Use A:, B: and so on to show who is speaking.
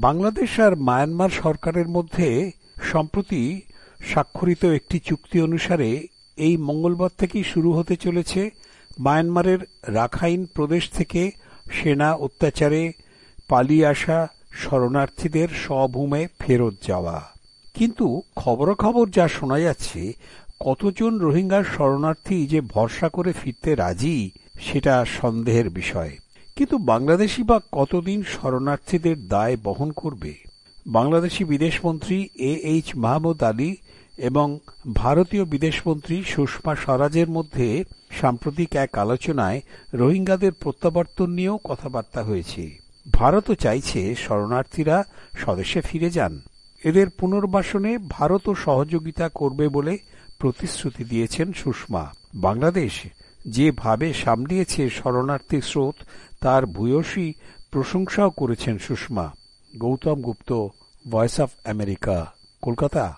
A: বাংলাদেশ আর Myanmar সরকারের মধ্যে সম্প্রতি স্বাক্ষরিত একটি চুক্তি অনুসারে এই মঙ্গলবার থেকেই শুরু হতে চলেছে মায়ানমারের রাখাইন প্রদেশ থেকে সেনা অত্যাচারে পালিয়ে আসা শরণার্থীদের স্বভূমে ফেরত যাওয়া। কিন্তু খবরাখবর যা শোনা যাচ্ছে, কতজন রোহিঙ্গা শরণার্থী যে ভরসা করে ফিরতে রাজি সেটা সন্দেহের বিষয়। কিন্তু বাংলাদেশি বা কতদিন শরণার্থীদের দায় বহন করবে? বাংলাদেশি বিদেশমন্ত্রী এইচ মাহমুদ আলী এবং ভারতীয় বিদেশমন্ত্রী সুষমা স্বরাজের মধ্যে সাম্প্রতিক এক আলোচনায় রোহিঙ্গাদের প্রত্যাবর্তন নিয়েও কথাবার্তা হয়েছে। ভারতও চাইছে শরণার্থীরা স্বদেশে ফিরে যান। এদের পুনর্বাসনে ভারতও সহযোগিতা করবে বলে প্রতিশ্রুতি দিয়েছেন সুষমা। বাংলাদেশ যেভাবে সামলিয়েছে শরণার্থী স্রোত, তার ভূয়সী প্রশংসাও করেছেন Sushma. Gautam Gupta, voice of America, Kolkata.